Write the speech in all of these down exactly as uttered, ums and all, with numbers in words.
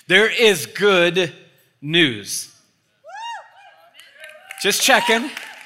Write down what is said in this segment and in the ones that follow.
There is good news. Just checking.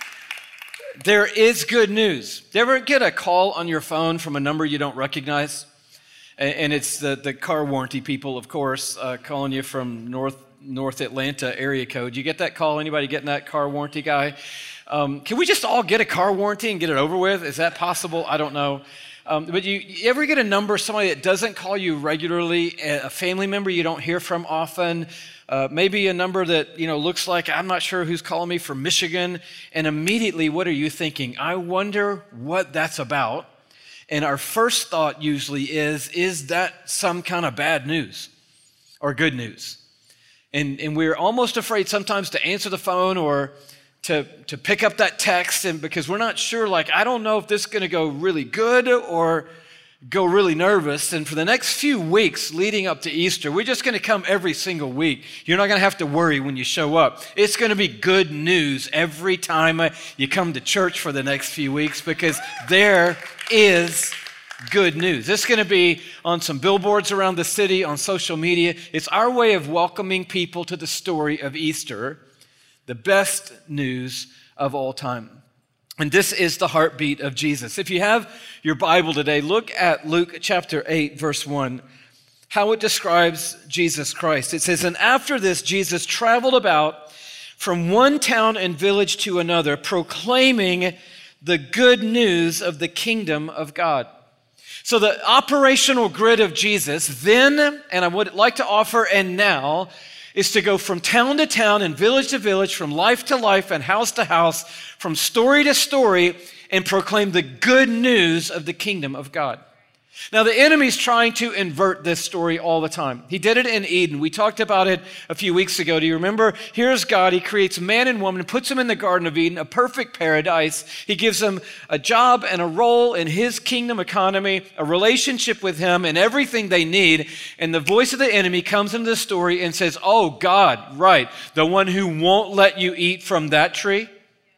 There is good news. Do you ever get a call on your phone from a number you don't recognize? And it's the, the car warranty people, of course, uh, calling you from North North Atlanta area code. You get that call? Anybody getting that car warranty guy? Um, can we just all get a car warranty and get it over with? Is that possible? I don't know. Um, but you, you ever get a number, somebody that doesn't call you regularly, a family member you don't hear from often, uh, maybe a number that, you know, looks like, I'm not sure who's calling me from Michigan, and immediately what are you thinking? I wonder what that's about. And our first thought usually is, is that some kind of bad news or good news? And, and we're almost afraid sometimes to answer the phone or to, to pick up that text, and because we're not sure, like, I don't know if this is going to go really good or go really nervous. And for the next few weeks leading up to Easter, we're just going to come every single week. You're not going to have to worry when you show up. It's going to be good news every time you come to church for the next few weeks, because there is good news. This is going to be on some billboards around the city, on social media. It's our way of welcoming people to the story of Easter, the best news of all time. And this is the heartbeat of Jesus. If you have your Bible today, look at Luke chapter eight, verse one, how it describes Jesus Christ. It says, "And after this, Jesus traveled about from one town and village to another, proclaiming the good news of the kingdom of God." So the operational grid of Jesus then, and I would like to offer and now, is to go from town to town and village to village, from life to life and house to house, from story to story, and proclaim the good news of the kingdom of God. Now, the enemy's trying to invert this story all the time. He did it in Eden. We talked about it a few weeks ago. Do you remember? Here's God. He creates man and woman and puts them in the Garden of Eden, a perfect paradise. He gives them a job and a role in his kingdom economy, a relationship with him, and everything they need. And the voice of the enemy comes into the story and says, "Oh, God, right, the one who won't let you eat from that tree?"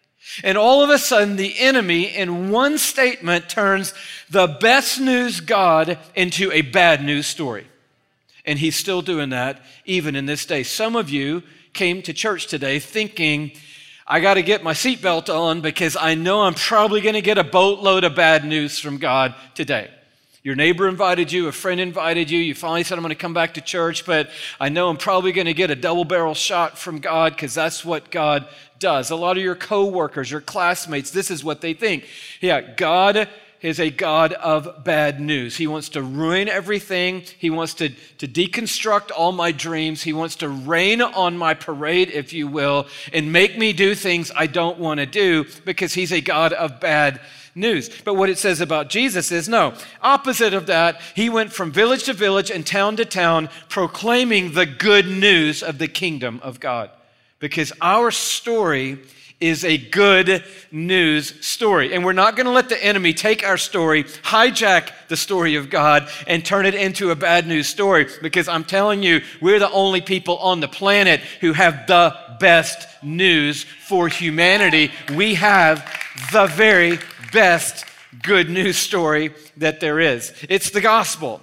And all of a sudden, the enemy, in one statement, turns the best news God into a bad news story. And he's still doing that even in this day. Some of you came to church today thinking, I got to get my seatbelt on because I know I'm probably going to get a boatload of bad news from God today. Your neighbor invited you, a friend invited you, you finally said, I'm going to come back to church, but I know I'm probably going to get a double-barrel shot from God because that's what God does. A lot of your coworkers, your classmates, this is what they think. Yeah, God is a God of bad news. He wants to ruin everything. He wants to, to deconstruct all my dreams. He wants to rain on my parade, if you will, and make me do things I don't want to do because he's a God of bad news. But what it says about Jesus is no, opposite of that, he went from village to village and town to town proclaiming the good news of the kingdom of God. Because our story is a good news story. And we're not going to let the enemy take our story, hijack the story of God, and turn it into a bad news story. Because I'm telling you, we're the only people on the planet who have the best news for humanity. We have the very best good news story that there is. It's the gospel.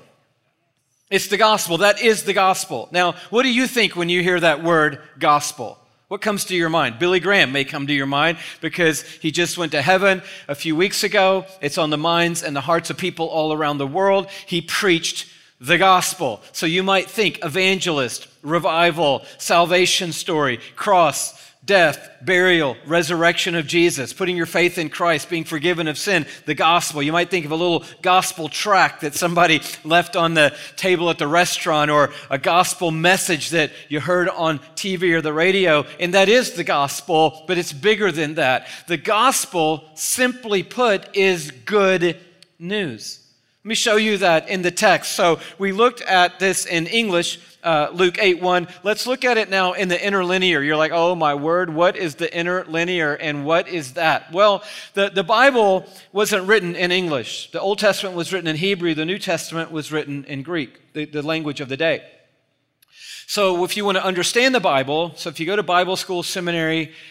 It's the gospel. That is the gospel. Now, what do you think when you hear that word gospel? What comes to your mind? Billy Graham may come to your mind because he just went to heaven a few weeks ago. It's on the minds and the hearts of people all around the world. He preached the gospel. So you might think evangelist, revival, salvation story, cross, death, burial, resurrection of Jesus, putting your faith in Christ, being forgiven of sin, the gospel. You might think of a little gospel tract that somebody left on the table at the restaurant, or a gospel message that you heard on T V or the radio, and that is the gospel, but it's bigger than that. The gospel, simply put, is good news. Let me show you that in the text. So we looked at this in English, uh, Luke eight one. Let's look at it now in the interlinear. You're like, oh my word, what is the interlinear and what is that? Well, the, the Bible wasn't written in English. The Old Testament was written in Hebrew. The New Testament was written in Greek, the, the language of the day. So if you want to understand the Bible, so if you go to Bible school, seminary,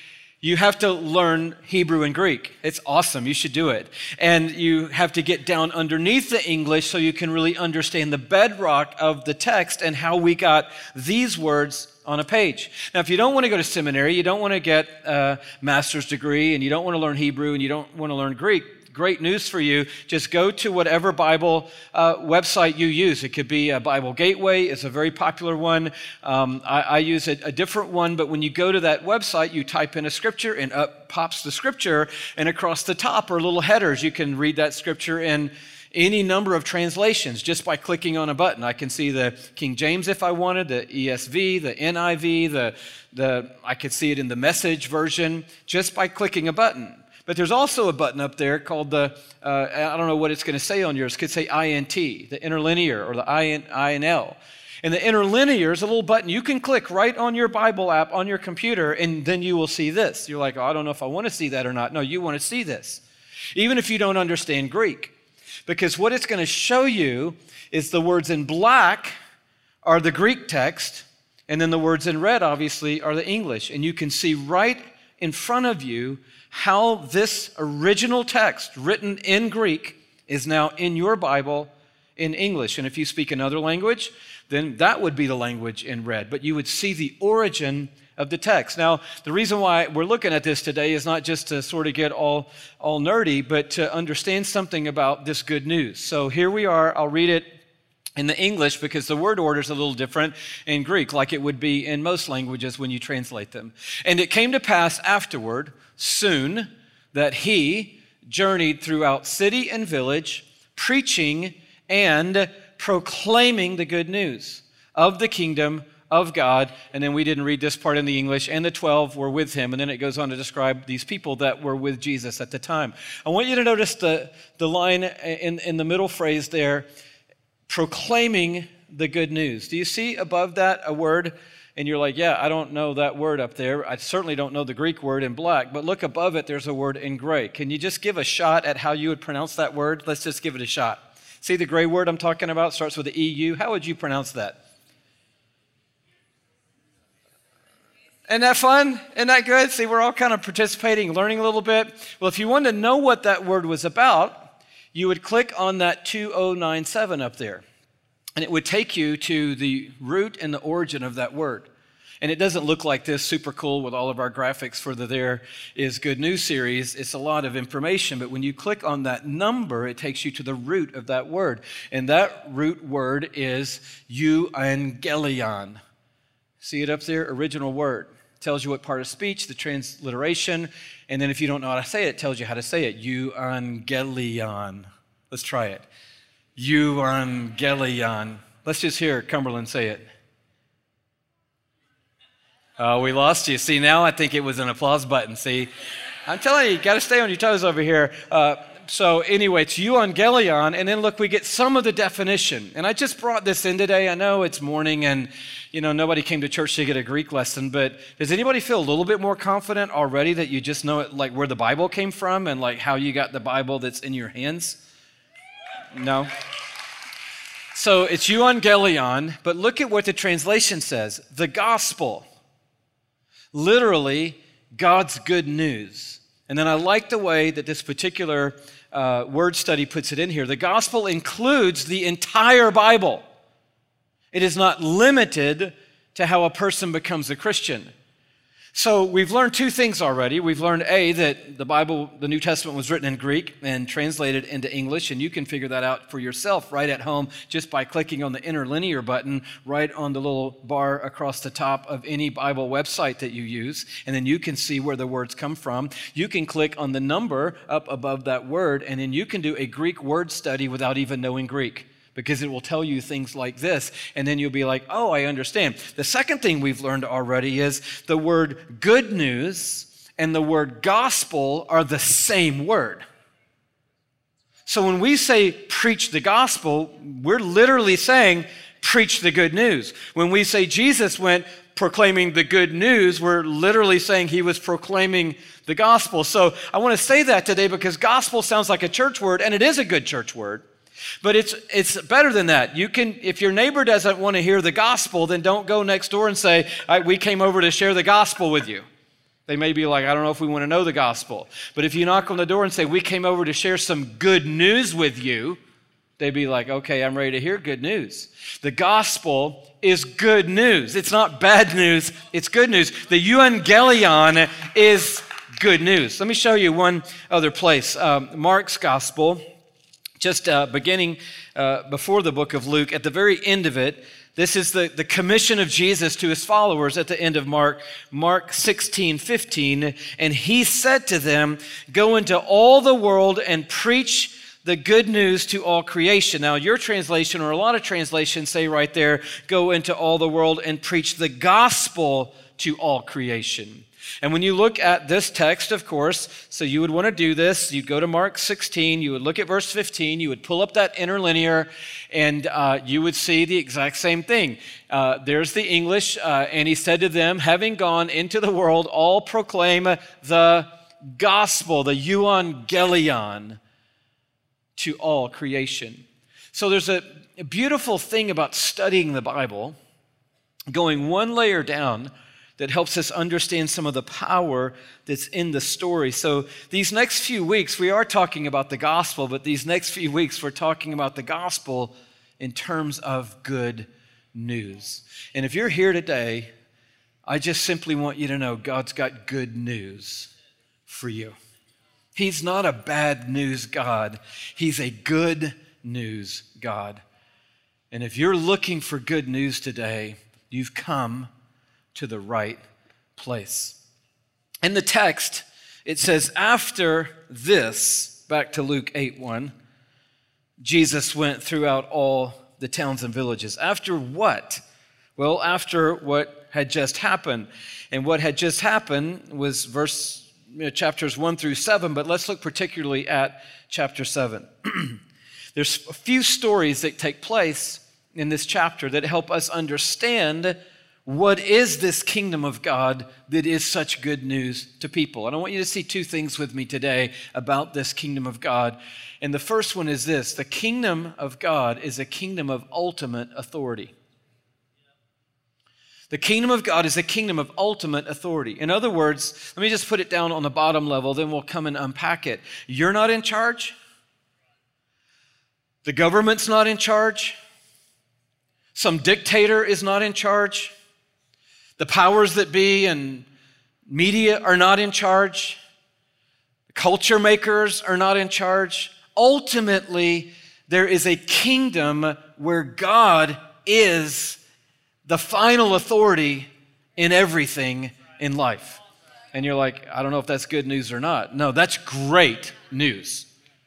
You have to learn Hebrew and Greek. It's awesome. You should do it. And you have to get down underneath the English so you can really understand the bedrock of the text and how we got these words on a page. Now, if you don't want to go to seminary, you don't want to get a master's degree, and you don't want to learn Hebrew, and you don't want to learn Greek, great news for you. Just go to whatever Bible uh, website you use. It could be a Bible Gateway. It's a very popular one. Um, I, I use a, a different one, but when you go to that website, you type in a scripture, and up pops the scripture, and across the top are little headers. You can read that scripture in any number of translations just by clicking on a button. I can see the King James if I wanted, the E S V, the N I V, the, the I could see it in the Message version just by clicking a button. But there's also a button up there called the, uh, I don't know what it's going to say on yours. It could say I N T, the interlinear, or the I N L. And the interlinear is a little button you can click right on your Bible app on your computer, and then you will see this. You're like, oh, I don't know if I want to see that or not. No, you want to see this, even if you don't understand Greek. Because what it's going to show you is the words in black are the Greek text, and then the words in red, obviously, are the English. And you can see right in front of you how this original text written in Greek is now in your Bible in English. And if you speak another language, then that would be the language in red. But you would see the origin of the text. Now, the reason why we're looking at this today is not just to sort of get all, all nerdy, but to understand something about this good news. So here we are. I'll read it in the English because the word order is a little different in Greek, like it would be in most languages when you translate them. And it came to pass afterward, soon, that he journeyed throughout city and village, preaching and proclaiming the good news of the kingdom of God. And then we didn't read this part in the English. And the twelve were with him. And then it goes on to describe these people that were with Jesus at the time. I want you to notice the, the line in, in the middle phrase there, proclaiming the good news. Do you see above that a word? And you're like, yeah, I don't know that word up there. I certainly don't know the Greek word in black. But look above it, there's a word in gray. Can you just give a shot at how you would pronounce that word? Let's just give it a shot. See the gray word I'm talking about? Starts with the E U. How would you pronounce that? Isn't that fun? Isn't that good? See, we're all kind of participating, learning a little bit. Well, if you wanted to know what that word was about, you would click on that two oh nine seven up there. And it would take you to the root and the origin of that word. And it doesn't look like this, super cool with all of our graphics for the There Is Good News series. It's a lot of information, but when you click on that number, it takes you to the root of that word. And that root word is euangelion. See it up there? Original word. Tells you what part of speech, the transliteration, and then if you don't know how to say it, it tells you how to say it. Euangelion. Let's try it. Euangelion. Let's just hear Cumberland say it. Oh, we lost you. See, now I think it was an applause button. See, I'm telling you, you got to stay on your toes over here. Uh, so anyway, it's euangelion, and then look, we get some of the definition. And I just brought this in today. I know it's morning, and you know nobody came to church to get a Greek lesson, but does anybody feel a little bit more confident already that you just know it, like where the Bible came from and like how you got the Bible that's in your hands? No? So it's euangelion, but look at what the translation says. The gospel. Literally, God's good news. And then I like the way that this particular uh, word study puts it in here. The gospel includes the entire Bible. It is not limited to how a person becomes a Christian. So we've learned two things already. We've learned, A, that the Bible, the New Testament was written in Greek and translated into English, and you can figure that out for yourself right at home just by clicking on the interlinear button right on the little bar across the top of any Bible website that you use, and then you can see where the words come from. You can click on the number up above that word, and then you can do a Greek word study without even knowing Greek, because it will tell you things like this, and then you'll be like, oh, I understand. The second thing we've learned already is the word good news and the word gospel are the same word. So when we say preach the gospel, we're literally saying preach the good news. When we say Jesus went proclaiming the good news, we're literally saying he was proclaiming the gospel. So I want to say that today because gospel sounds like a church word, and it is a good church word. But it's it's better than that. You can, if your neighbor doesn't want to hear the gospel, then don't go next door and say, we came over to share the gospel with you. They may be like, I don't know if we want to know the gospel. But if you knock on the door and say, we came over to share some good news with you, they'd be like, okay, I'm ready to hear good news. The gospel is good news. It's not bad news, it's good news. The euangelion is good news. Let me show you one other place. Um, Mark's gospel, just uh, beginning uh, before the book of Luke, at the very end of it, this is the, the commission of Jesus to his followers at the end of Mark, Mark sixteen fifteen. And he said to them, go into all the world and preach the good news to all creation. Now, your translation, or a lot of translations say right there, go into all the world and preach the gospel to all creation. And when you look at this text, of course, so you would want to do this, you'd go to Mark sixteen, you would look at verse fifteen, you would pull up that interlinear, and uh, you would see the exact same thing. Uh, there's the English, uh, and he said to them, having gone into the world, all proclaim the gospel, the euangelion, to all creation. So there's a, a beautiful thing about studying the Bible, going one layer down, that helps us understand some of the power that's in the story. So these next few weeks, we are talking about the gospel, but these next few weeks, we're talking about the gospel in terms of good news. And if you're here today, I just simply want you to know God's got good news for you. He's not a bad news God. He's a good news God. And if you're looking for good news today, you've come to the right place. In the text, it says, after this, back to Luke eight one, Jesus went throughout all the towns and villages. After what? Well, after what had just happened. And what had just happened was verse you know, chapters one through seven, but let's look particularly at chapter seven. There's a few stories that take place in this chapter that help us understand what is this kingdom of God that is such good news to people. And I want you to see two things with me today about this kingdom of God. And the first one is this: the kingdom of God is a kingdom of ultimate authority. The kingdom of God is a kingdom of ultimate authority. In other words, let me just put it down on the bottom level, then we'll come and unpack it. You're not in charge. The government's not in charge. Some dictator is not in charge. The powers that be and media are not in charge. The culture makers are not in charge. Ultimately, there is a kingdom where God is the final authority in everything in life. And you're like, I don't know if that's good news or not. No, that's great news.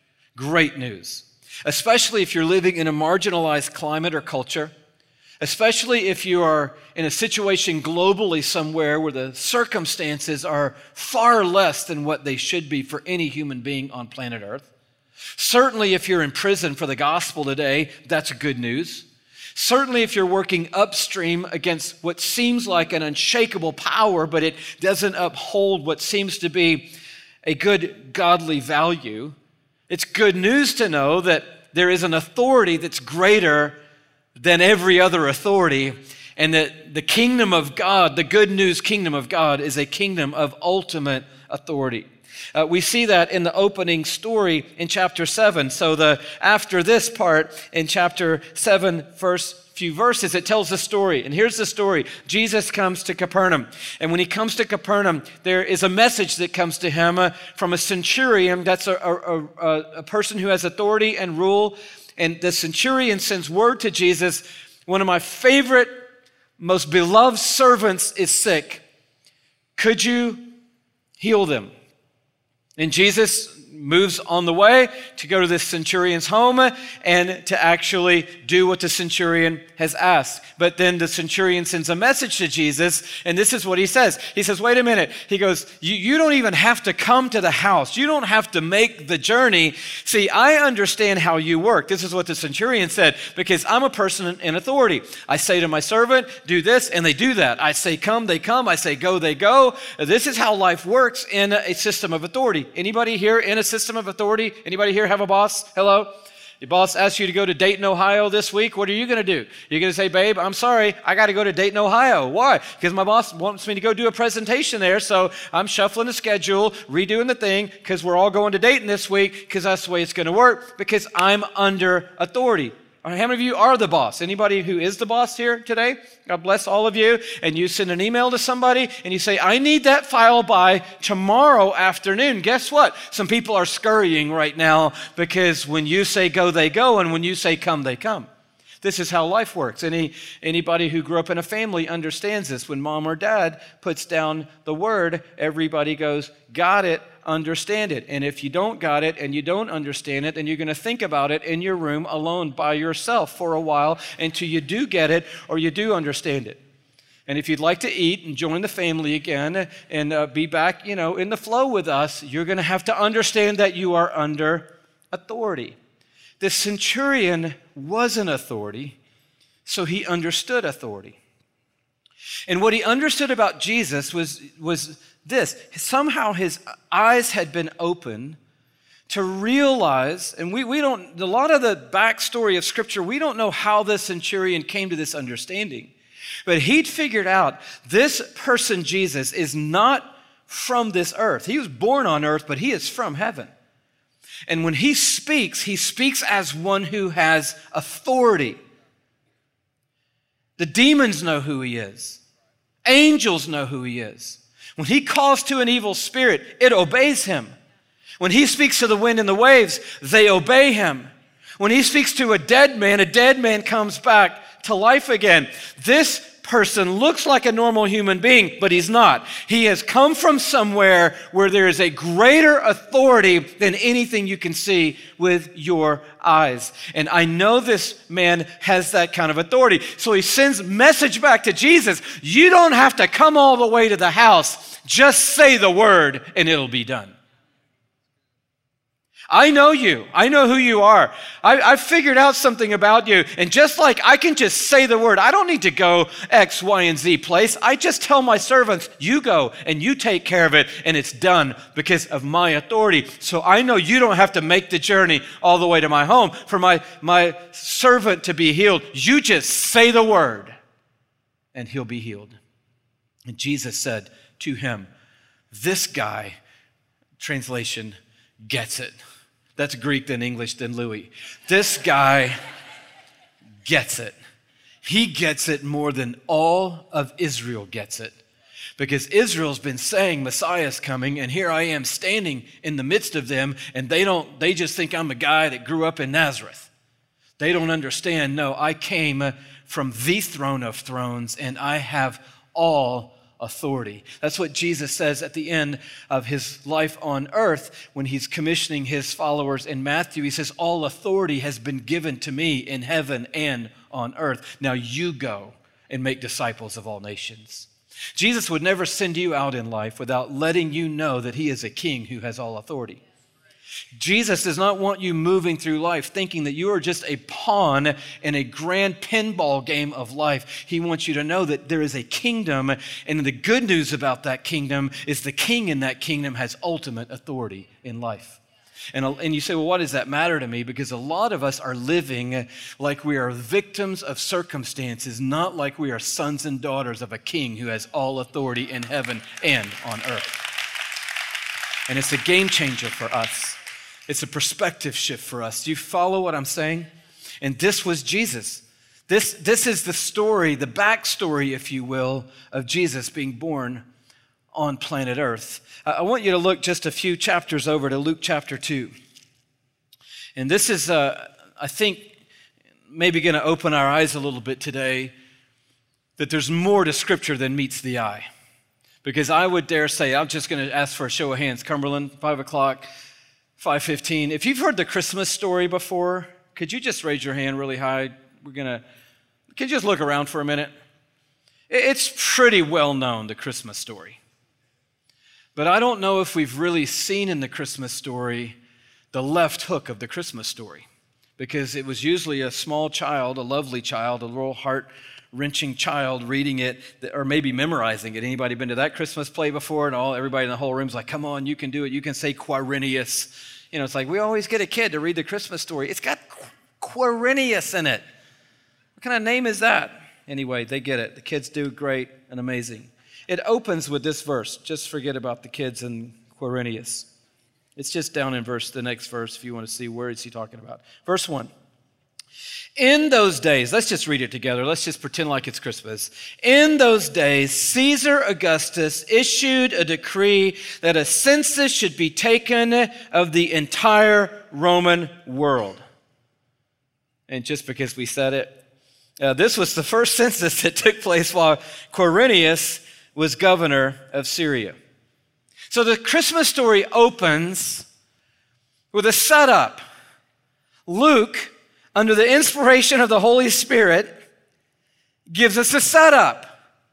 Great news. Especially if you're living in a marginalized climate or culture. Especially if you are in a situation globally somewhere where the circumstances are far less than what they should be for any human being on planet Earth. Certainly if you're in prison for the gospel today, that's good news. Certainly if you're working upstream against what seems like an unshakable power, but it doesn't uphold what seems to be a good godly value, it's good news to know that there is an authority that's greater than every other authority, and that the kingdom of God, the good news kingdom of God, is a kingdom of ultimate authority. Uh, we see that in the opening story in chapter seven. So the after this part in chapter seven, first few verses, it tells the story. And here's the story. Jesus comes to Capernaum. And when he comes to Capernaum, there is a message that comes to him uh, from a centurion. That's a, a, a, a person who has authority and rule. And the centurion sends word to Jesus, one of my favorite, most beloved servants is sick. Could you heal them? And Jesus moves on the way to go to this centurion's home and to actually do what the centurion has asked. But then the centurion sends a message to Jesus, and this is what he says. He says, wait a minute. He goes, you, you don't even have to come to the house. You don't have to make the journey. See, I understand how you work. This is what the centurion said, because I'm a person in authority. I say to my servant, do this, and they do that. I say come, they come. I say go, they go. This is how life works in a system of authority. Anybody here in a system of authority? Anybody here have a boss? Hello? Your boss asks you to go to Dayton, Ohio this week. What are you going to do? You're going to say, babe, I'm sorry, I got to go to Dayton, Ohio. Why? Because my boss wants me to go do a presentation there, so I'm shuffling the schedule, redoing the thing, because we're all going to Dayton this week, because that's the way it's going to work, because I'm under authority. How many of you are the boss? Anybody who is the boss here today? God bless all of you. And you send an email to somebody and you say, I need that file by tomorrow afternoon. Guess what? Some people are scurrying right now because when you say go, they go. And when you say come, they come. This is how life works. Any, anybody who grew up in a family understands this. When mom or dad puts down the word, everybody goes, got it, understand it. And if you don't got it and you don't understand it, then you're going to think about it in your room alone by yourself for a while until you do get it or you do understand it. And if you'd like to eat and join the family again and uh, be back, you know, in the flow with us, you're going to have to understand that you are under authority. The centurion was an authority, so he understood authority. And what he understood about Jesus was, was this. Somehow his eyes had been open to realize, and we, we don't, a lot of the backstory of Scripture, we don't know how the centurion came to this understanding. But he'd figured out this person, Jesus, is not from this earth. He was born on earth, but he is from heaven. And when he speaks, he speaks as one who has authority. The demons know who he is. Angels know who he is. When he calls to an evil spirit, it obeys him. When he speaks to the wind and the waves, they obey him. When he speaks to a dead man, a dead man comes back to life again. This person looks like a normal human being, but he's not. He has come from somewhere where there is a greater authority than anything you can see with your eyes. And I know this man has that kind of authority. So he sends a message back to Jesus. You don't have to come all the way to the house. Just say the word and it'll be done. I know you. I know who you are. I, I've figured out something about you. And just like I can just say the word, I don't need to go X, Y, and Z place. I just tell my servants, you go and you take care of it and it's done because of my authority. So I know you don't have to make the journey all the way to my home for my, my servant to be healed. You just say the word and he'll be healed. And Jesus said to him, this guy, translation, gets it. That's Greek, then English, then Louis. This guy gets it. He gets it more than all of Israel gets it. Because Israel's been saying Messiah's coming, and here I am standing in the midst of them, and they don't, they just think I'm a guy that grew up in Nazareth. They don't understand, no, I came from the throne of thrones, and I have all authority. That's what Jesus says at the end of his life on earth when he's commissioning his followers in Matthew. He says, all authority has been given to me in heaven and on earth. Now you go and make disciples of all nations. Jesus would never send you out in life without letting you know that he is a king who has all authority. Jesus does not want you moving through life thinking that you are just a pawn in a grand pinball game of life. He wants you to know that there is a kingdom, and the good news about that kingdom is the king in that kingdom has ultimate authority in life. And, and you say, well, what does that matter to me? Because a lot of us are living like we are victims of circumstances, not like we are sons and daughters of a king who has all authority in heaven and on earth. And it's a game changer for us. It's a perspective shift for us. Do you follow what I'm saying? And this was Jesus. This, this is the story, the backstory, if you will, of Jesus being born on planet Earth. I want you to look just a few chapters over to Luke chapter two. And this is, uh, I think, maybe going to open our eyes a little bit today, that there's more to Scripture than meets the eye. Because I would dare say, I'm just going to ask for a show of hands. Cumberland, five o'clock, five fifteen. If you've heard the Christmas story before, could you just raise your hand really high? We're going to, can you just look around for a minute? It's pretty well known, the Christmas story. But I don't know if we've really seen in the Christmas story the left hook of the Christmas story. Because it was usually a small child, a lovely child, a little heart-wrenching child reading it, or maybe memorizing it. Anybody been to that Christmas play before? And all everybody in the whole room's like, come on, you can do it. You can say Quirinius. You know, it's like we always get a kid to read the Christmas story. It's got Quirinius in it. What kind of name is that? Anyway, they get it. The kids do great and amazing. It opens with this verse. Just forget about the kids and Quirinius. It's just down in verse, the next verse, if you want to see where is he talking about. Verse one. In those days, let's just read it together. Let's just pretend like it's Christmas. In those days, Caesar Augustus issued a decree that a census should be taken of the entire Roman world. And just because we said it, uh, this was the first census that took place while Quirinius was governor of Syria. So the Christmas story opens with a setup. Luke, under the inspiration of the Holy Spirit, gives us a setup.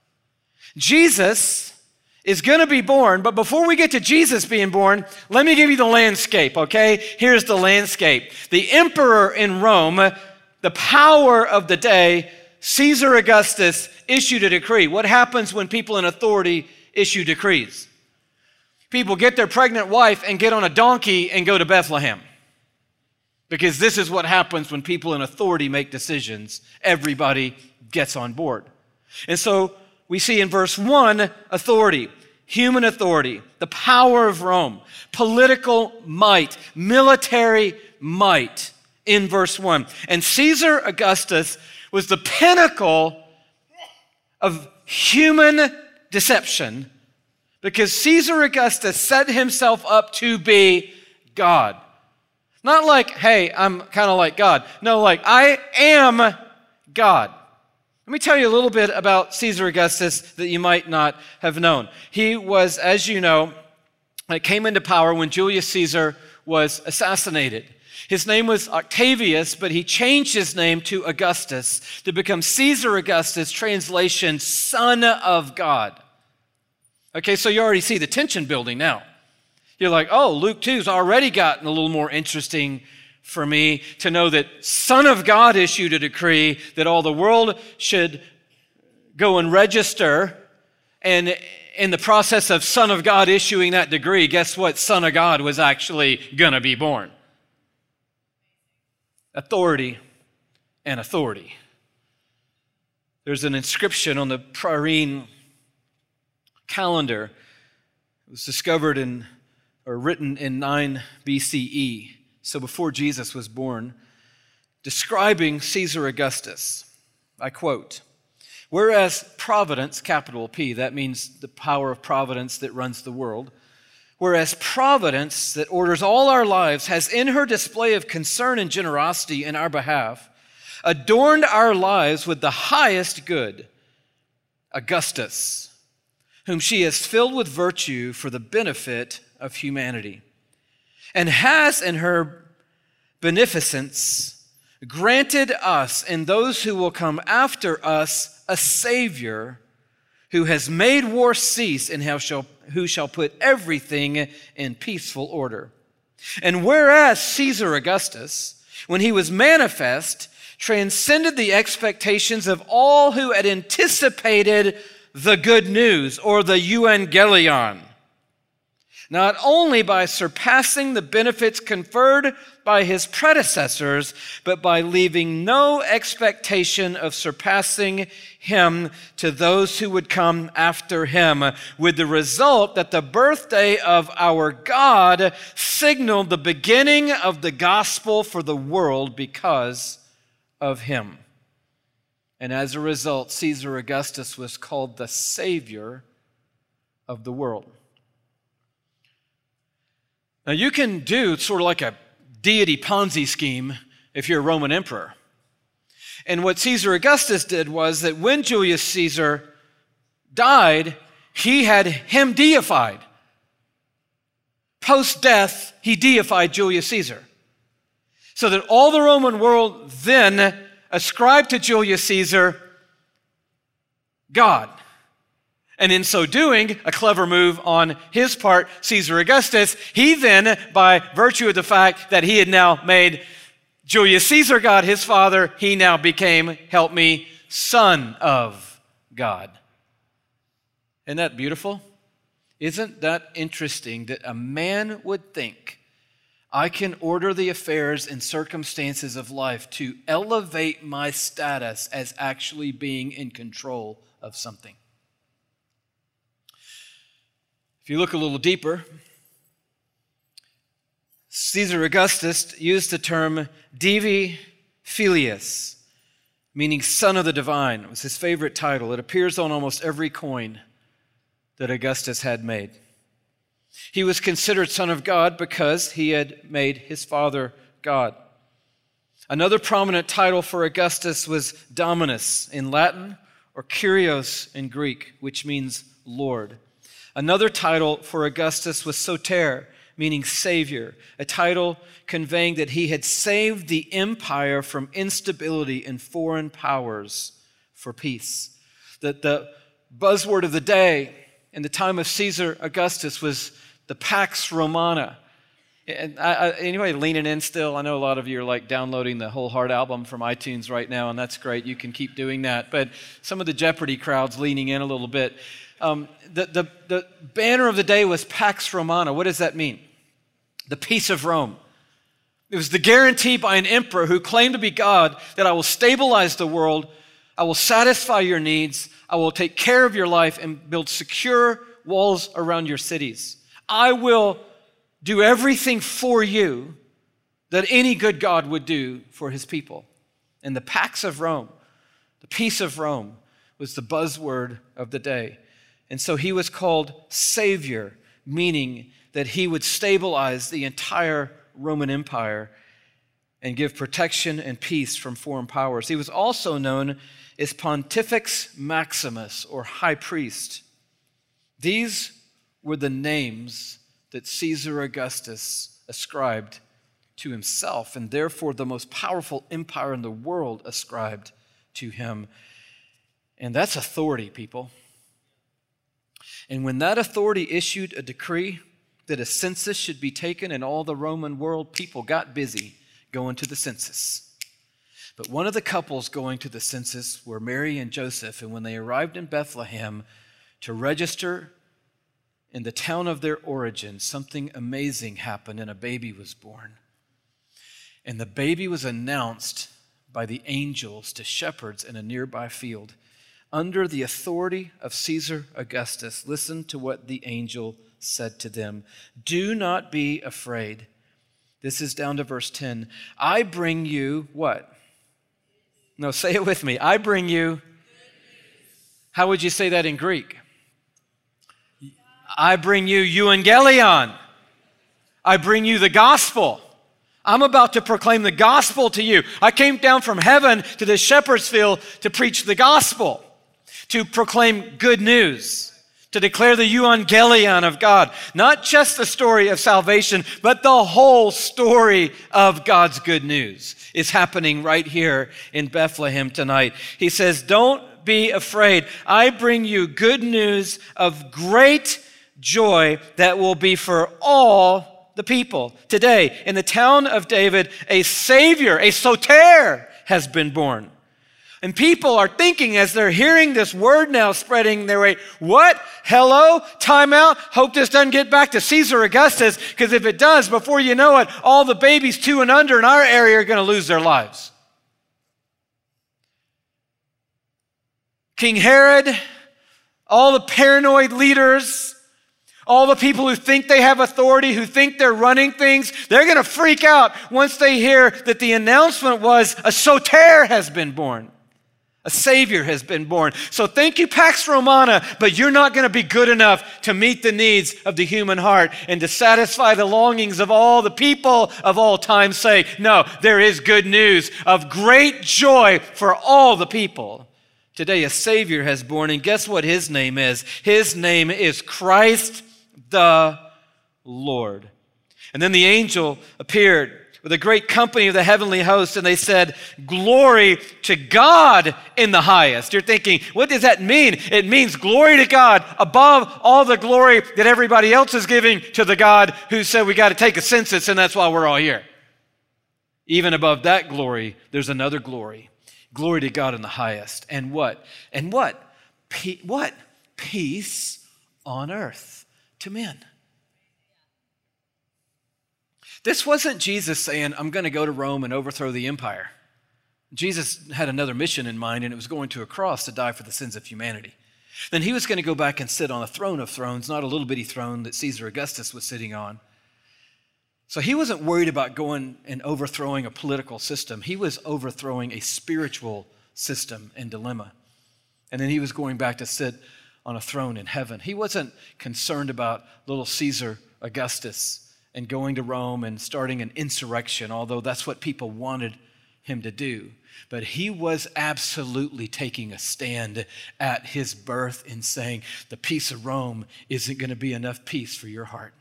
Jesus is going to be born, but before we get to Jesus being born, let me give you the landscape, okay? Here's the landscape. The emperor in Rome, the power of the day, Caesar Augustus, issued a decree. What happens when people in authority issue decrees? People get their pregnant wife and get on a donkey and go to Bethlehem. Because this is what happens when people in authority make decisions. Everybody gets on board. And so we see in verse one, authority, human authority, the power of Rome, political might, military might in verse one. And Caesar Augustus was the pinnacle of human deception because Caesar Augustus set himself up to be God. Not like, hey, I'm kind of like God. No, like, I am God. Let me tell you a little bit about Caesar Augustus that you might not have known. He was, as you know, came into power when Julius Caesar was assassinated. His name was Octavius, but he changed his name to Augustus to become Caesar Augustus, translation, Son of God. Okay, so you already see the tension building now. You're like, oh, Luke two's already gotten a little more interesting for me to know that Son of God issued a decree that all the world should go and register. And in the process of Son of God issuing that decree, guess what? Son of God was actually going to be born. Authority and authority. There's an inscription on the Prairine calendar. It was discovered in or written in nine B C E, so before Jesus was born, describing Caesar Augustus. I quote, whereas providence, capital P, that means the power of providence that runs the world, whereas providence that orders all our lives has in her display of concern and generosity in our behalf, adorned our lives with the highest good, Augustus, whom she has filled with virtue for the benefit of humanity, and has in her beneficence granted us and those who will come after us a Savior who has made war cease and how shall, who shall put everything in peaceful order. And whereas Caesar Augustus, when he was manifest, transcended the expectations of all who had anticipated the good news or the euangelion, not only by surpassing the benefits conferred by his predecessors, but by leaving no expectation of surpassing him to those who would come after him, with the result that the birthday of our God signaled the beginning of the gospel for the world because of him. And as a result, Caesar Augustus was called the Savior of the world. Now, you can do sort of like a deity Ponzi scheme if you're a Roman emperor. And what Caesar Augustus did was that when Julius Caesar died, he had him deified. Post-death, he deified Julius Caesar. So that all the Roman world then ascribed to Julius Caesar God. And in so doing, a clever move on his part, Caesar Augustus, he then, by virtue of the fact that he had now made Julius Caesar God his father, he now became, help me, Son of God. Isn't that beautiful? Isn't that interesting that a man would think, I can order the affairs and circumstances of life to elevate my status as actually being in control of something. If you look a little deeper, Caesar Augustus used the term Divi Filius, meaning son of the divine. It was his favorite title. It appears on almost every coin that Augustus had made. He was considered son of God because he had made his father God. Another prominent title for Augustus was Dominus in Latin, or Kyrios in Greek, which means Lord. Another title for Augustus was Soter, meaning Savior, a title conveying that he had saved the empire from instability and foreign powers for peace. That the buzzword of the day in the time of Caesar Augustus was the Pax Romana. And I, I, anybody leaning in still? I know a lot of you are like downloading the Whole Heart album from iTunes right now, and that's great. You can keep doing that. But some of the Jeopardy crowd's leaning in a little bit. Um, the, the, the banner of the day was Pax Romana. What does that mean? The peace of Rome. It was the guarantee by an emperor who claimed to be God that I will stabilize the world, I will satisfy your needs, I will take care of your life and build secure walls around your cities. I will do everything for you that any good God would do for his people. And the Pax of Rome, the peace of Rome, was the buzzword of the day. And so he was called Savior, meaning that he would stabilize the entire Roman Empire and give protection and peace from foreign powers. He was also known as Pontifex Maximus, or High Priest. These were the names that Caesar Augustus ascribed to himself, and therefore the most powerful empire in the world ascribed to him. And that's authority, people. And when that authority issued a decree that a census should be taken in all the Roman world, people got busy going to the census. But one of the couples going to the census were Mary and Joseph, and when they arrived in Bethlehem to register in the town of their origin, something amazing happened and a baby was born. And the baby was announced by the angels to shepherds in a nearby field. Under the authority of Caesar Augustus, listen to what the angel said to them. Do not be afraid. This is down to verse ten. I bring you what? No, say it with me. I bring you. How would you say that in Greek? I bring you euangelion. I bring you the gospel. I'm about to proclaim the gospel to you. I came down from heaven to the shepherd's field to preach the gospel, to proclaim good news, to declare the euangelion of God. Not just the story of salvation, but the whole story of God's good news is happening right here in Bethlehem tonight. He says, don't be afraid. I bring you good news of great joy that will be for all the people. Today, in the town of David, a Savior, a Soter, has been born. And people are thinking as they're hearing this word now spreading their way, what? Hello? Time out? Hope this doesn't get back to Caesar Augustus, because if it does, before you know it, all the babies two and under in our area are going to lose their lives. King Herod, all the paranoid leaders, all the people who think they have authority, who think they're running things, they're going to freak out once they hear that the announcement was a Soter has been born. A Savior has been born. So thank you, Pax Romana, but you're not going to be good enough to meet the needs of the human heart and to satisfy the longings of all the people of all time's sake. No, there is good news of great joy for all the people. Today, a Savior has born, and guess what his name is? His name is Christ the Lord. And then the angel appeared with a great company of the heavenly host, and they said, glory to God in the highest. You're thinking, what does that mean? It means glory to God above all the glory that everybody else is giving to the God who said we got to take a census, and that's why we're all here. Even above that glory, there's another glory. Glory to God in the highest. And what? And what? Pe- what? Peace on earth to men. This wasn't Jesus saying, I'm going to go to Rome and overthrow the empire. Jesus had another mission in mind, and it was going to a cross to die for the sins of humanity. Then he was going to go back and sit on a throne of thrones, not a little bitty throne that Caesar Augustus was sitting on. So he wasn't worried about going and overthrowing a political system. He was overthrowing a spiritual system and dilemma. And then he was going back to sit on a throne in heaven. He wasn't concerned about little Caesar Augustus and going to Rome and starting an insurrection, although that's what people wanted him to do. But he was absolutely taking a stand at his birth and saying, the peace of Rome isn't going to be enough peace for your heart.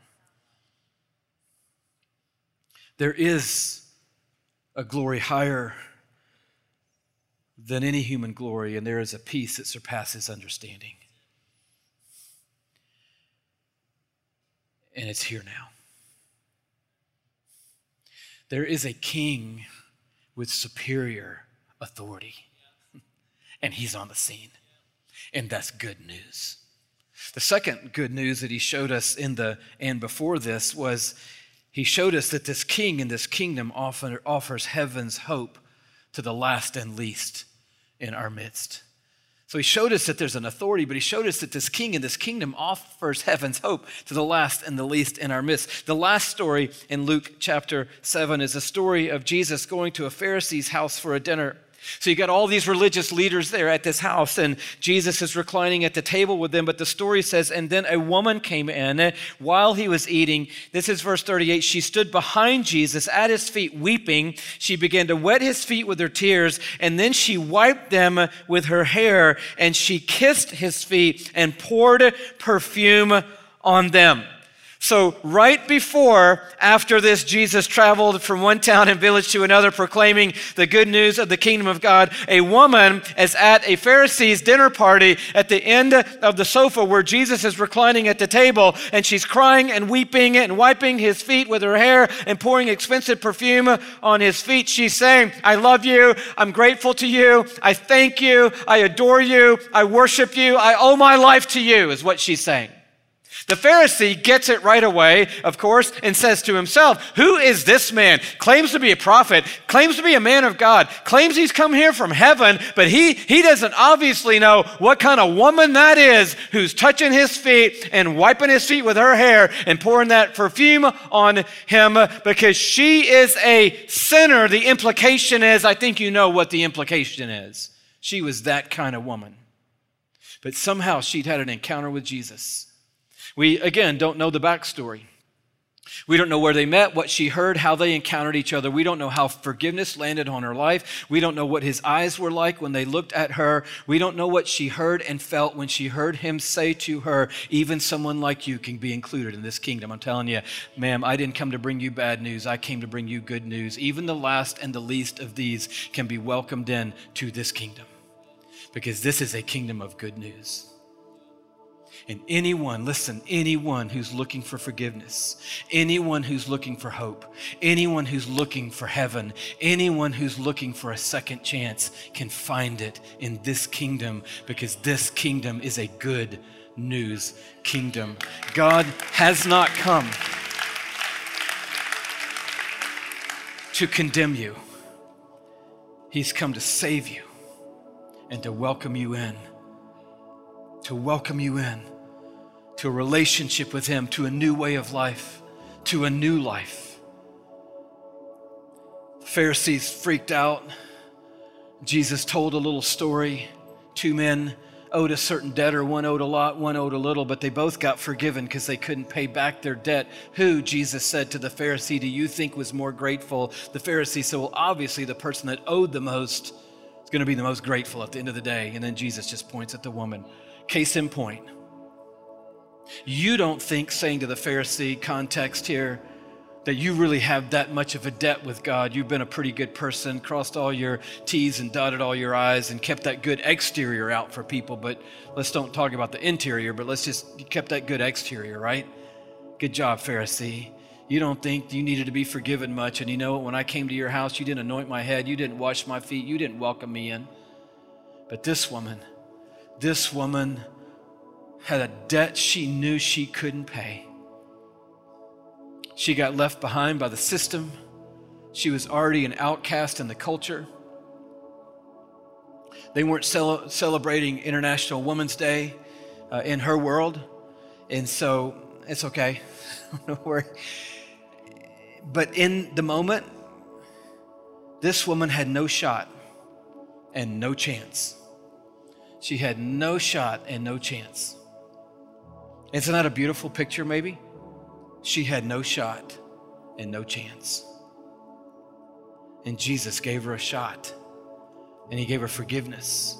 There is a glory higher than any human glory, and there is a peace that surpasses understanding. And it's here now. There is a king with superior authority, and he's on the scene, and that's good news. The second good news that he showed us in the and before this was he showed us that this king in this kingdom often offers heaven's hope to the last and least in our midst. So he showed us that there's an authority, but he showed us that this king in this kingdom offers heaven's hope to the last and the least in our midst. The last story in Luke chapter seven is a story of Jesus going to a Pharisee's house for a dinner. So you got all these religious leaders there at this house, and Jesus is reclining at the table with them. But the story says, and then a woman came in while he was eating. This is verse thirty-eight. She stood behind Jesus at his feet weeping. She began to wet his feet with her tears, and then she wiped them with her hair, and she kissed his feet and poured perfume on them. So right before, after this, Jesus traveled from one town and village to another proclaiming the good news of the kingdom of God. A woman is at a Pharisee's dinner party at the end of the sofa where Jesus is reclining at the table, and she's crying and weeping and wiping his feet with her hair and pouring expensive perfume on his feet. She's saying, I love you. I'm grateful to you. I thank you. I adore you. I worship you. I owe my life to you, is what she's saying. The Pharisee gets it right away, of course, and says to himself, who is this man? Claims to be a prophet, claims to be a man of God, claims he's come here from heaven, but he, he doesn't obviously know what kind of woman that is who's touching his feet and wiping his feet with her hair and pouring that perfume on him because she is a sinner. The implication is, I think you know what the implication is. She was that kind of woman. But somehow she'd had an encounter with Jesus. We, again, don't know the backstory. We don't know where they met, what she heard, how they encountered each other. We don't know how forgiveness landed on her life. We don't know what his eyes were like when they looked at her. We don't know what she heard and felt when she heard him say to her, even someone like you can be included in this kingdom. I'm telling you, ma'am, I didn't come to bring you bad news. I came to bring you good news. Even the last and the least of these can be welcomed in to this kingdom because this is a kingdom of good news. And anyone, listen, anyone who's looking for forgiveness, anyone who's looking for hope, anyone who's looking for heaven, anyone who's looking for a second chance can find it in this kingdom because this kingdom is a good news kingdom. God has not come to condemn you. He's come to save you and to welcome you in, to welcome you in. To a relationship with him, to a new way of life, to a new life. The Pharisees freaked out. Jesus told a little story. Two men owed a certain debtor. One owed a lot, one owed a little, but they both got forgiven because they couldn't pay back their debt. Who, Jesus said to the Pharisee, do you think was more grateful? The Pharisee said, well, obviously the person that owed the most is going to be the most grateful at the end of the day. And then Jesus just points at the woman. Case in point. You don't think, saying to the Pharisee context here, that you really have that much of a debt with God. You've been a pretty good person, crossed all your T's and dotted all your I's and kept that good exterior out for people. But let's don't talk about the interior, but let's just, you kept that good exterior, right? Good job, Pharisee. You don't think you needed to be forgiven much. And you know what? When I came to your house, you didn't anoint my head. You didn't wash my feet. You didn't welcome me in. But this woman, this woman had a debt she knew she couldn't pay. She got left behind by the system. She was already an outcast in the culture. They weren't cel- celebrating International Women's Day uh, in her world. And so it's okay. Don't worry. But in the moment, this woman had no shot and no chance. She had no shot and no chance. Isn't that a beautiful picture, maybe? She had no shot and no chance. And Jesus gave her a shot, and he gave her forgiveness.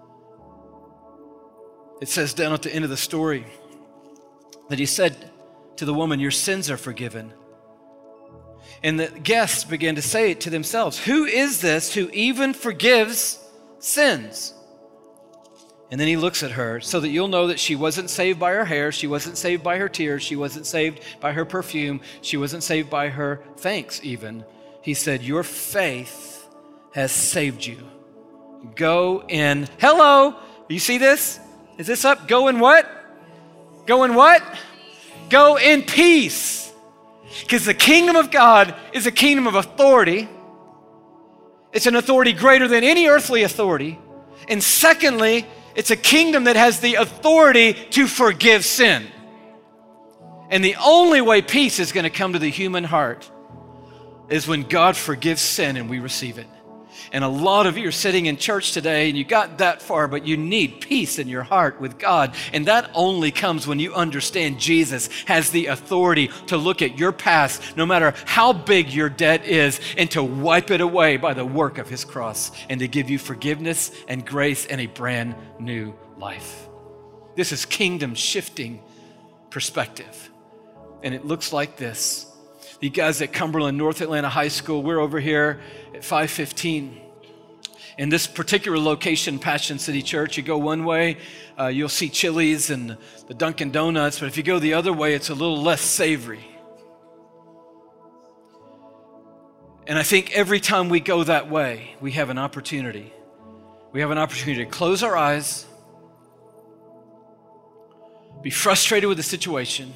It says down at the end of the story that he said to the woman, your sins are forgiven. And the guests began to say it to themselves, who is this who even forgives sins? And then he looks at her so that you'll know that she wasn't saved by her hair, she wasn't saved by her tears, she wasn't saved by her perfume, she wasn't saved by her thanks even. He said, your faith has saved you. Go in, hello, you see this? Is this up? Go in what? Go in what? Go in peace. Because the kingdom of God is a kingdom of authority. It's an authority greater than any earthly authority. And secondly, it's a kingdom that has the authority to forgive sin. And the only way peace is going to come to the human heart is when God forgives sin and we receive it. And a lot of you are sitting in church today and you got that far, but you need peace in your heart with God. And that only comes when you understand Jesus has the authority to look at your past, no matter how big your debt is, and to wipe it away by the work of his cross and to give you forgiveness and grace and a brand new life. This is kingdom shifting perspective. And it looks like this. You guys at Cumberland North Atlanta High School, we're over here at five fifteen. In this particular location, Passion City Church, you go one way, uh, you'll see Chili's and the Dunkin' Donuts, but if you go the other way, it's a little less savory. And I think every time we go that way, we have an opportunity. We have an opportunity to close our eyes, be frustrated with the situation,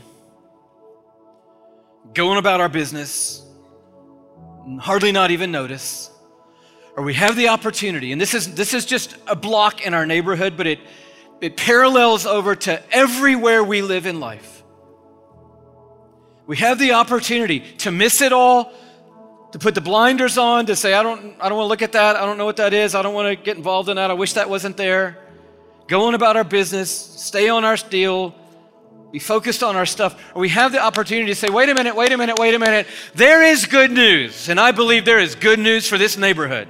going about our business, hardly not even notice, or we have the opportunity, and this is this is just a block in our neighborhood, but it it parallels over to everywhere we live in life. We have the opportunity to miss it all, to put the blinders on, to say, I don't I don't want to look at that, I don't know what that is, I don't want to get involved in that, I wish that wasn't there. Go on about our business, stay on our deal, be focused on our stuff. Or we have the opportunity to say, wait a minute, wait a minute, wait a minute. There is good news, and I believe there is good news for this neighborhood.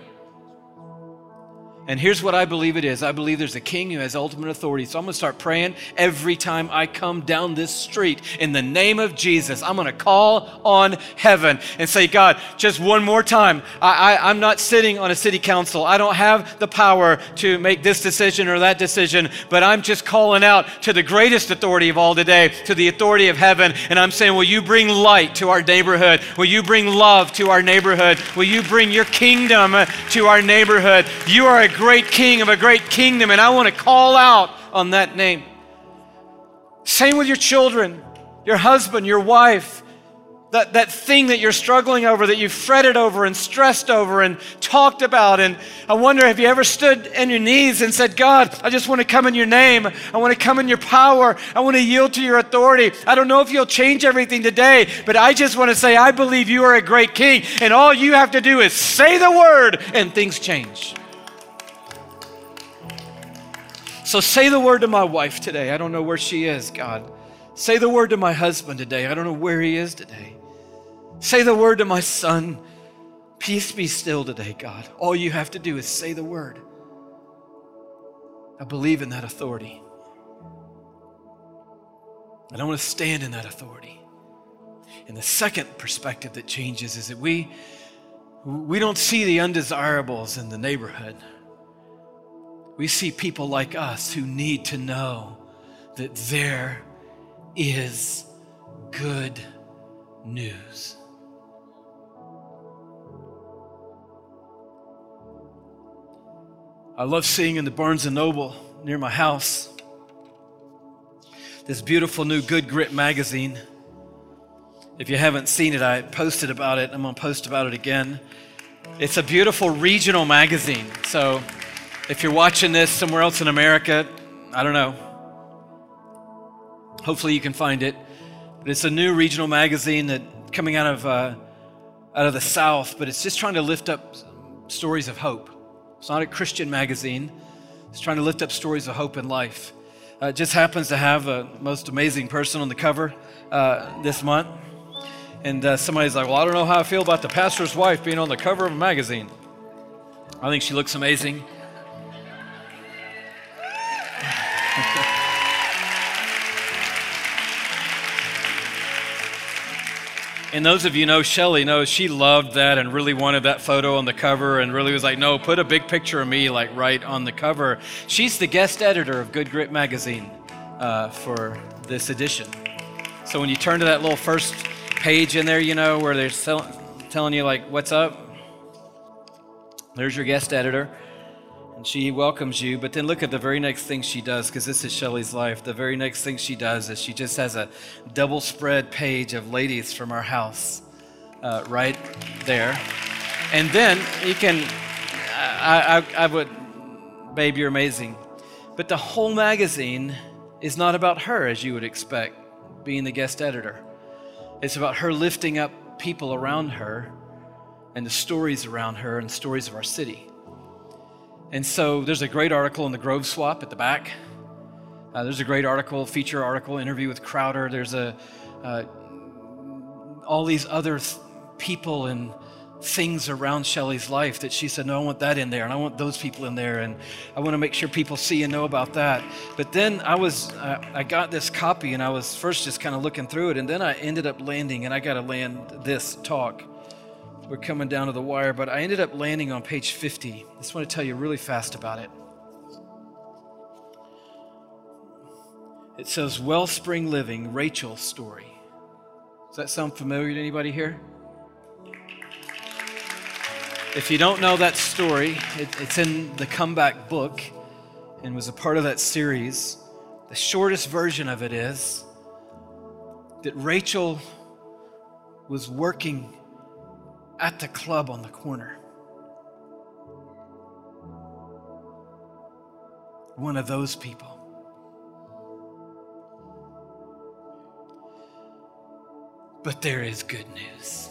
And here's what I believe it is. I believe there's a king who has ultimate authority. So I'm going to start praying every time I come down this street. In the name of Jesus, I'm going to call on heaven and say, God, just one more time. I, I, I'm not sitting on a city council. I don't have the power to make this decision or that decision, but I'm just calling out to the greatest authority of all today, to the authority of heaven. And I'm saying, will you bring light to our neighborhood? Will you bring love to our neighborhood? Will you bring your kingdom to our neighborhood? You are a great king of a great kingdom, and I want to call out on that name. Same with your children, your husband, your wife, that, that thing that you're struggling over, that you've fretted over and stressed over and talked about. And I wonder, have you ever stood on your knees and said, God, I just want to come in your name. I want to come in your power. I want to yield to your authority. I don't know if you'll change everything today, but I just want to say, I believe you are a great king, and all you have to do is say the word and things change. So say the word to my wife today. I don't know where she is, God. Say the word to my husband today. I don't know where he is today. Say the word to my son. Peace be still today, God. All you have to do is say the word. I believe in that authority. And I want to stand in that authority. And the second perspective that changes is that we, we don't see the undesirables in the neighborhood. We see people like us who need to know that there is good news. I love seeing in the Barnes and Noble near my house this beautiful new Good Grit magazine. If you haven't seen it, I posted about it. I'm going to post about it again. It's a beautiful regional magazine. So if you're watching this somewhere else in America, I don't know. Hopefully you can find it. But it's a new regional magazine that coming out of uh, out of the South, but it's just trying to lift up stories of hope. It's not a Christian magazine. It's trying to lift up stories of hope in life. Uh, it just happens to have a most amazing person on the cover uh, this month. And uh, somebody's like, well, I don't know how I feel about the pastor's wife being on the cover of a magazine. I think she looks amazing. And those of you know Shelly knows she loved that and really wanted that photo on the cover and really was like, no, put a big picture of me like right on the cover. She's the guest editor of Good Grit magazine uh, for this edition. So when you turn to that little first page in there, you know, where they're tell- telling you like, what's up? There's your guest editor. And she welcomes you, but then look at the very next thing she does, because this is Shelly's life. The very next thing she does is she just has a double spread page of ladies from our house uh, right there. And then you can, I, I, I would, babe, you're amazing. But the whole magazine is not about her, as you would expect, being the guest editor. It's about her lifting up people around her and the stories around her and stories of our city. And so there's a great article in the Grove Swap at the back. Uh, there's a great article, feature article, interview with Crowder. There's a uh, all these other th- people and things around Shelly's life that she said, no, I want that in there, and I want those people in there, and I want to make sure people see and know about that. But then I was, uh, I got this copy, and I was first just kind of looking through it, and then I ended up landing, and I got to land this talk. We're coming down to the wire, but I ended up landing on page fifty. I just want to tell you really fast about it. It says, Wellspring Living, Rachel's story. Does that sound familiar to anybody here? If you don't know that story, it, it's in the Comeback book and was a part of that series. The shortest version of it is that Rachel was working at the club on the corner. One of those people. But there is good news.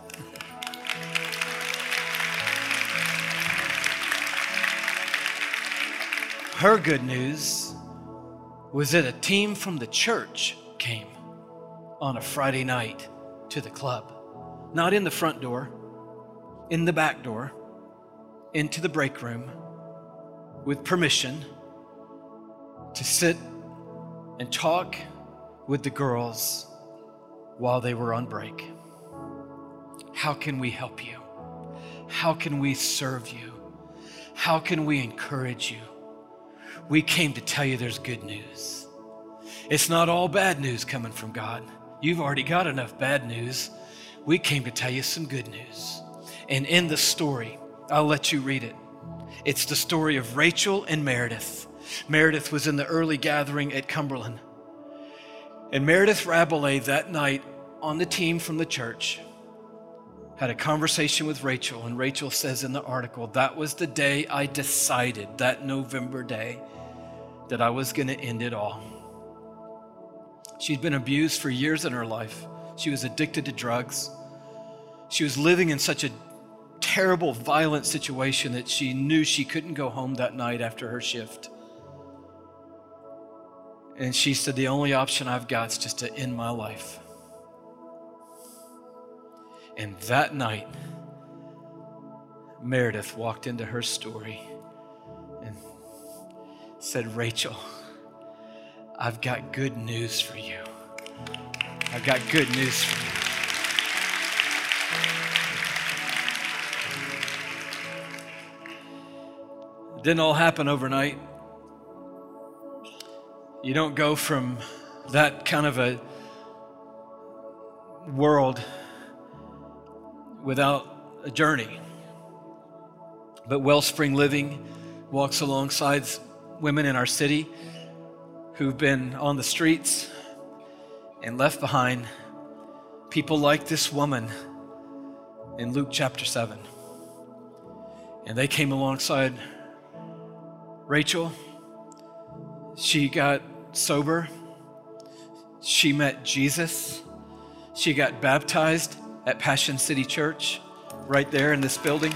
Her good news was that a team from the church came on a Friday night to the club. Not in the front door, in the back door, into the break room with permission to sit and talk with the girls while they were on break. How can we help you? How can we serve you? How can we encourage you? We came to tell you there's good news. It's not all bad news coming from God. You've already got enough bad news. We came to tell you some good news. And in the story, I'll let you read it. It's the story of Rachel and Meredith. Meredith was in the early gathering at Cumberland. And Meredith Rabelais that night on the team from the church had a conversation with Rachel. And Rachel says in the article, that was the day I decided, that November day, that I was going to end it all. She'd been abused for years in her life. She was addicted to drugs. She was living in such a terrible, violent situation that she knew she couldn't go home that night after her shift. And she said, the only option I've got is just to end my life. And that night, Meredith walked into her story and said, Rachel, I've got good news for you. I've got good news for you. It didn't all happen overnight. You don't go from that kind of a world without a journey. But Wellspring Living walks alongside women in our city who've been on the streets and left behind, people like this woman in Luke chapter seven. And they came alongside Rachel. She got sober. She met Jesus. She got baptized at Passion City Church, right there in this building.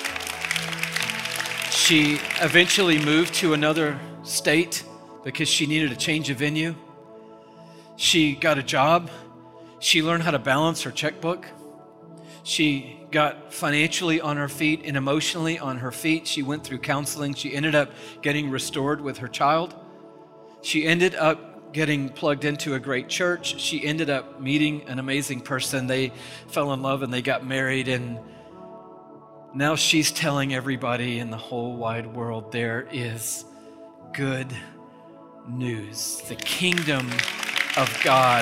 She eventually moved to another state because she needed a change of venue. She got a job. She learned how to balance her checkbook. She got financially on her feet and emotionally on her feet. She went through counseling. She ended up getting restored with her child. She ended up getting plugged into a great church. She ended up meeting an amazing person. They fell in love and they got married, and now she's telling everybody in the whole wide world there is good news. The kingdom of God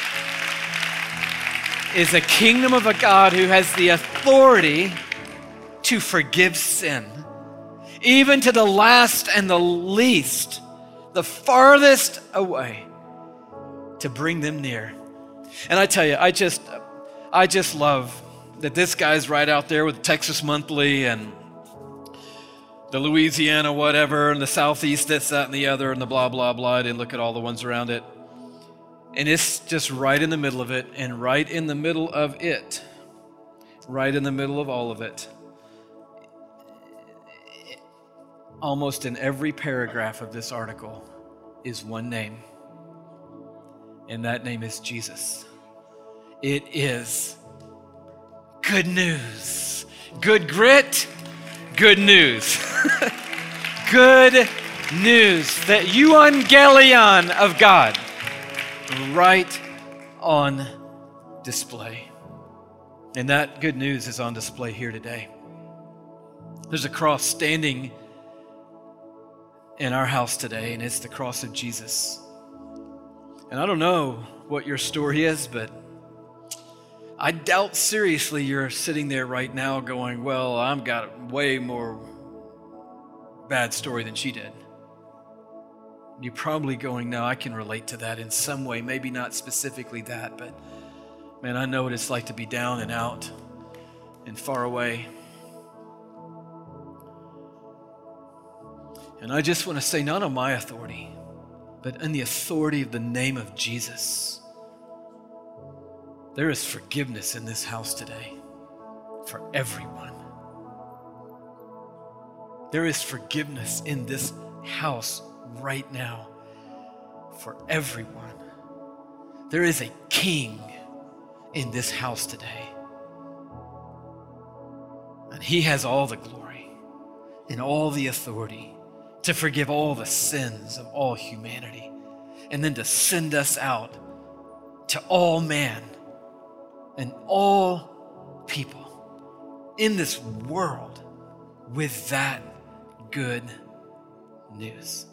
is a kingdom of a God who has the authority to forgive sin, even to the last and the least, the farthest away, to bring them near. And I tell you, I just, I just love that this guy's right out there with Texas Monthly and the Louisiana whatever and the Southeast this, that, and the other and the blah, blah, blah. I didn't look at all the ones around it. And it's just right in the middle of it, and right in the middle of it, right in the middle of all of it, almost in every paragraph of this article is one name, and that name is Jesus. It is good news. Good grit, good news. Good news, that euangelion of God, right on display. And that good news is on display here today. There's a cross standing in our house today, and it's the cross of Jesus. And I don't know what your story is, but I doubt seriously you're sitting there right now going, well, I've got way more bad story than she did. You're probably going, no, I can relate to that in some way. Maybe not specifically that, but man, I know what it's like to be down and out and far away. And I just want to say, not on my authority, but in the authority of the name of Jesus, there is forgiveness in this house today for everyone. There is forgiveness in this house right now for everyone. There is a king in this house today, and he has all the glory and all the authority to forgive all the sins of all humanity, and then to send us out to all man and all people in this world with that good news.